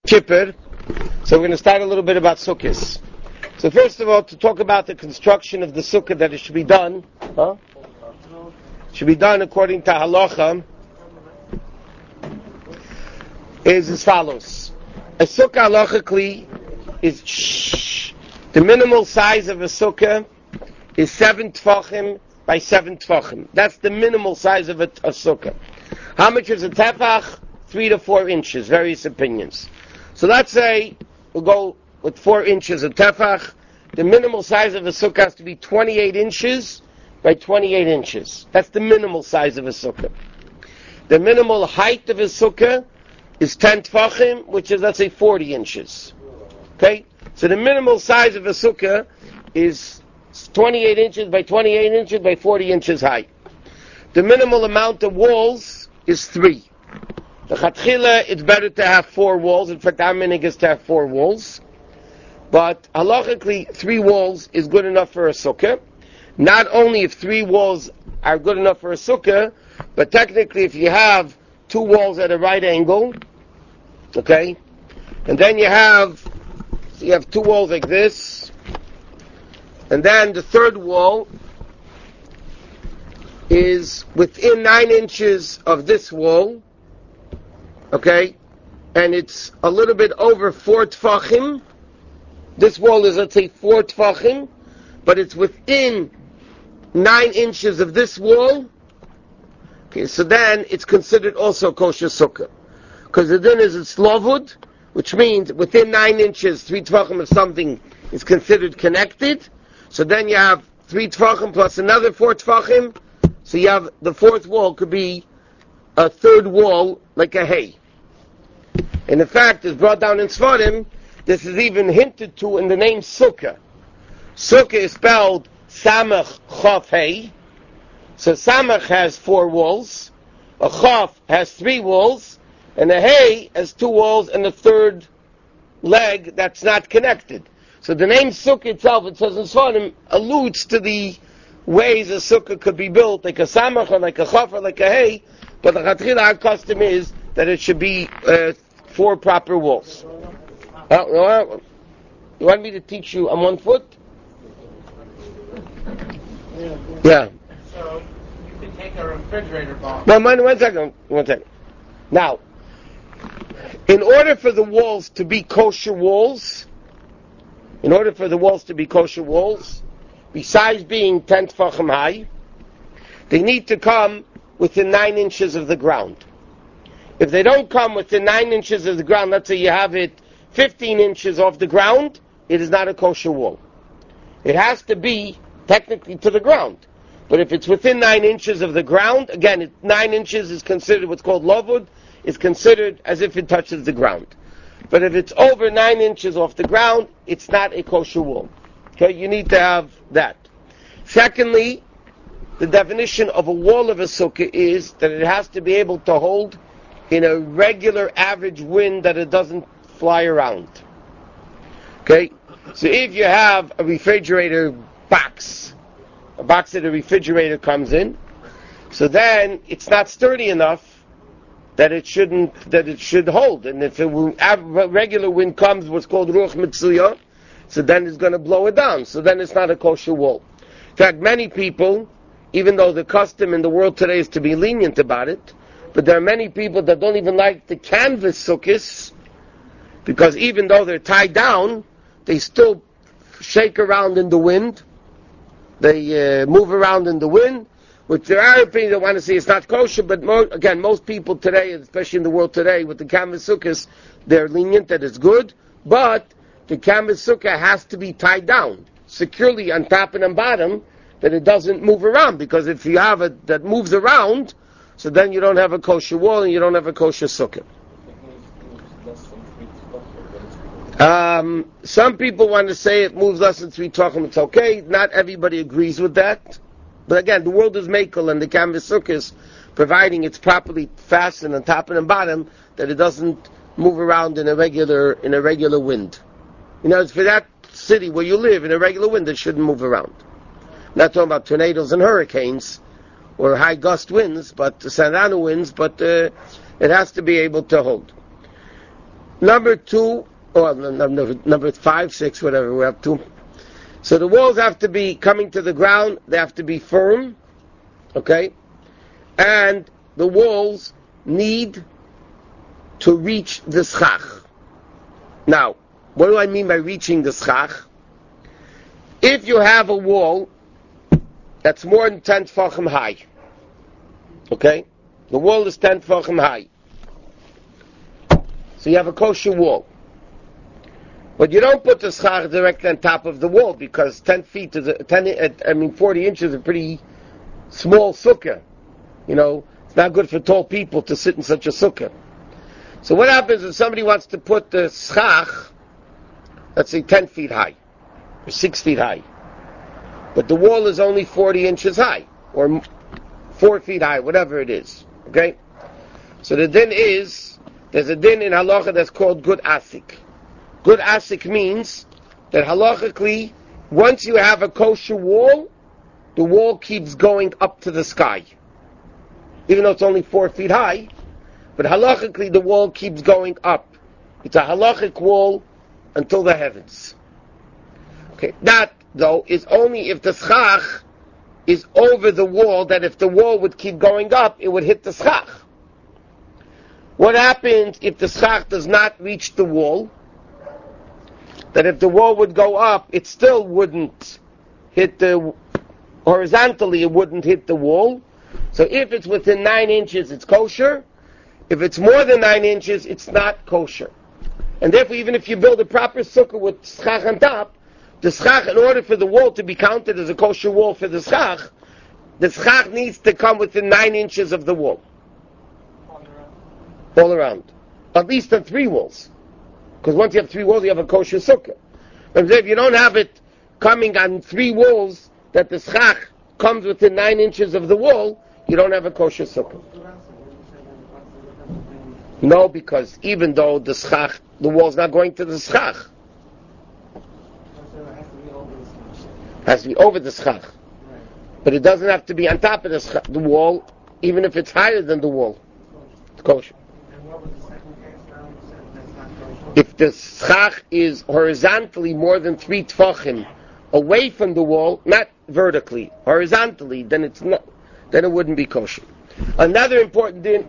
Kippur. So we're going to start a little bit about sukkahs. So first of all, to talk about the construction of the sukkah, that it should be done, should be done according to halacha, is as follows. A sukkah halachically is the minimal size of a sukkah is 7 tefachim by 7 tefachim. That's the minimal size of a sukkah. How much is a tefach? 3 to 4 inches. Various opinions. So let's say we'll go with 4 inches of tefach. The minimal size of a sukkah has to be 28 inches by 28 inches. That's the minimal size of a sukkah. The minimal height of a sukkah is 10 tefachim, which is, let's say, 40 inches. Okay? So the minimal size of a sukkah is 28 inches by 28 inches by 40 inches high. The minimal amount of walls is 3. The chatchila, it's better to have 4 walls. In fact, our minhag is to have 4 walls. But halachically, 3 walls is good enough for a sukkah. Not only if 3 walls are good enough for a sukkah, but technically if you have 2 walls at a right angle, okay, and then you have 2 walls like this, and then the third wall is within 9 inches of this wall, okay, and it's a little bit over 4 tefachim. This wall is, let's say, 4 tefachim, but it's within 9 inches of this wall. Okay, so then it's considered also kosher sukkah. Because the din is it's lavud, which means within 9 inches, 3 tefachim of something is considered connected. So then you have 3 tefachim plus another 4 tefachim. So you have the 4th wall could be a 3rd wall like a hay. And in fact, it's brought down in Sfarim, this is even hinted to in the name sukkah. Sukkah is spelled samach chaf hay. So samach has 4 walls, a chaf has 3 walls, and a hay has 2 walls and a 3rd leg that's not connected. So the name sukkah itself, it says in Sfarim, alludes to the ways a sukkah could be built, like a samach or like a chaf or like a hay, but the chatchila, our custom is that it should be 4 proper walls. You want me to teach you on 1 foot? Yeah. So you can take a refrigerator box. No, one second. Now, in order for the walls to be kosher walls, besides being 10 tefachim high, they need to come within 9 inches of the ground. If they don't come within 9 inches of the ground, let's say you have it 15 inches off the ground, it is not a kosher wall. It has to be technically to the ground. But if it's within 9 inches of the ground, again, 9 inches is considered what's called lavud, is considered as if it touches the ground. But if it's over 9 inches off the ground, it's not a kosher wall. Okay, you need to have that. Secondly, the definition of a wall of a sukkah is that it has to be able to hold in a regular average wind that it doesn't fly around. Okay? So if you have a refrigerator box, a box that a refrigerator comes in, so then it's not sturdy enough that it should hold. And if a regular wind comes, what's called ruach mitzuya, so then it's going to blow it down. So then it's not a kosher wall. In fact, many people, even though the custom in the world today is to be lenient about it, but there are many people that don't even like the canvas sukkahs, because even though they're tied down, they still shake around in the wind. They move around in the wind, which there are opinions that want to say it's not kosher, but most people today, especially in the world today, with the canvas sukkahs, they're lenient that it's good, but the canvas sukkah has to be tied down securely on top and on bottom, that it doesn't move around, because if you have it that moves around, so then you don't have a kosher wall and you don't have a kosher sukkah. Some people want to say it moves less than 3 tefachim, it's okay. Not everybody agrees with that. But again, the world is mekel, and the canvas sukkahs, providing it's properly fastened on top and on bottom, that it doesn't move around in a regular wind. You know, it's for that city where you live, in a regular wind, it shouldn't move around. I'm not talking about tornadoes and hurricanes, or high gust winds, but Sanrano winds, but it has to be able to hold. Number 2, or number 5, 6, whatever we're up to. So the walls have to be coming to the ground. They have to be firm. Okay? And the walls need to reach the schach. Now, what do I mean by reaching the schach? If you have a wall that's more than 10 tefachim high, okay? The wall is 10 tefachim high. So you have a kosher wall. But you don't put the schach directly on top of the wall because 10 feet is 40 inches is a pretty small sukkah. You know, it's not good for tall people to sit in such a sukkah. So what happens if somebody wants to put the schach, let's say 10 feet high, or 6 feet high, but the wall is only 40 inches high, or 4 feet high, whatever it is, okay? So the din is, there's a din in halacha that's called good asik. Good asik means that halachically, once you have a kosher wall, the wall keeps going up to the sky. Even though it's only 4 feet high, but halachically the wall keeps going up. It's a halachic wall until the heavens. Okay, that though is only if the schach is over the wall, that if the wall would keep going up, it would hit the schach. What happens if the schach does not reach the wall? That if the wall would go up, it still wouldn't hit horizontally, it wouldn't hit the wall. So if it's within 9 inches, it's kosher. If it's more than 9 inches, it's not kosher. And therefore, even if you build a proper sukkah with schach on top, the schach, in order for the wall to be counted as a kosher wall for the schach needs to come within 9 inches of the wall. All around. At least on 3 walls. Because once you have 3 walls, you have a kosher sukkah. But if you don't have it coming on 3 walls, that the schach comes within 9 inches of the wall, you don't have a kosher sukkah. No, because even though the wall's not going to the schach, it has to be over the schach. But it doesn't have to be on top of the wall, even if it's higher than the wall. It's kosher. If the schach is horizontally more than 3 tefachim away from the wall, not vertically, horizontally, then it's not. Then it wouldn't be kosher. Another important din.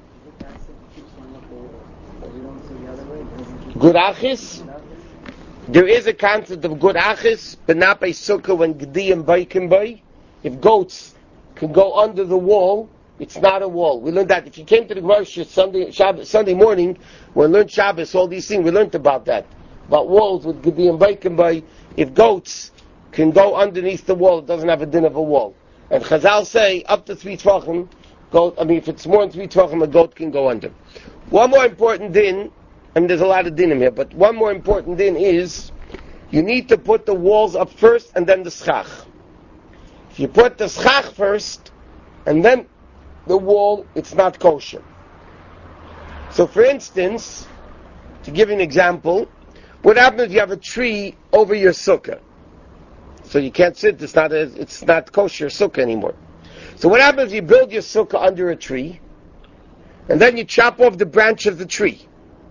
Good achis. There is a concept of good achis, but not by sukkah when gediyim baikim bay. If goats can go under the wall, it's not a wall. We learned that. If you came to the Gemara Sunday morning, when we learned Shabbos, all these things, we learned about that. About walls with gediyim baikim bay. If goats can go underneath the wall, it doesn't have a din of a wall. And Chazal say, up to 3 tefachim, if it's more than 3 tefachim, a goat can go under. One more important din, there's a lot of dinim here, but one more important din is, you need to put the walls up first, and then the schach. If you put the schach first, and then the wall, it's not kosher. So for instance, to give you an example, what happens if you have a tree over your sukkah? So you can't sit, it's not kosher sukkah anymore. So what happens if you build your sukkah under a tree, and then you chop off the branch of the tree?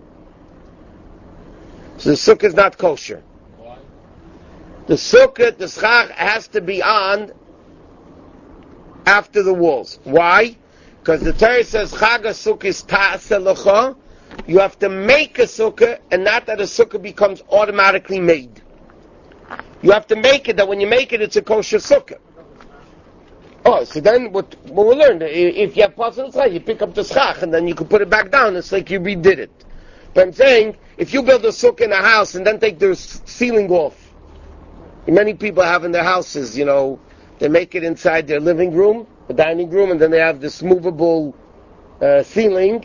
So the sukkah is not kosher. Why? The sukkah, the schach, has to be on after the walls. Why? Because the Torah says, Chag HaSukkah is ta'aseh lecha. You have to make a sukkah, and not that a sukkah becomes automatically made. You have to make it, that when you make it, it's a kosher sukkah. Oh, so then what we learned, if you have pasuk l'schach, you pick up the schach, and then you can put it back down, it's like you redid it. But I'm saying, if you build a sukkah in a house, and then take the ceiling off, many people have in their houses, they make it inside their living room, the dining room, and then they have this movable ceiling.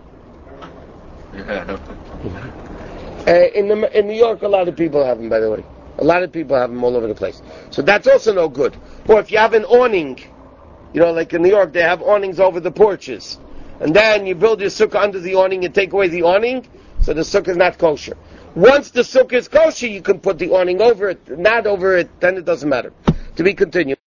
In New York, a lot of people have them, by the way. A lot of people have them all over the place. So that's also no good. Or if you have an awning, like in New York, they have awnings over the porches. And then you build your sukkah under the awning and take away the awning, so the sukkah is not kosher. Once the sukkah is kosher, you can put the awning over it. Not over it, then it doesn't matter. To be continued.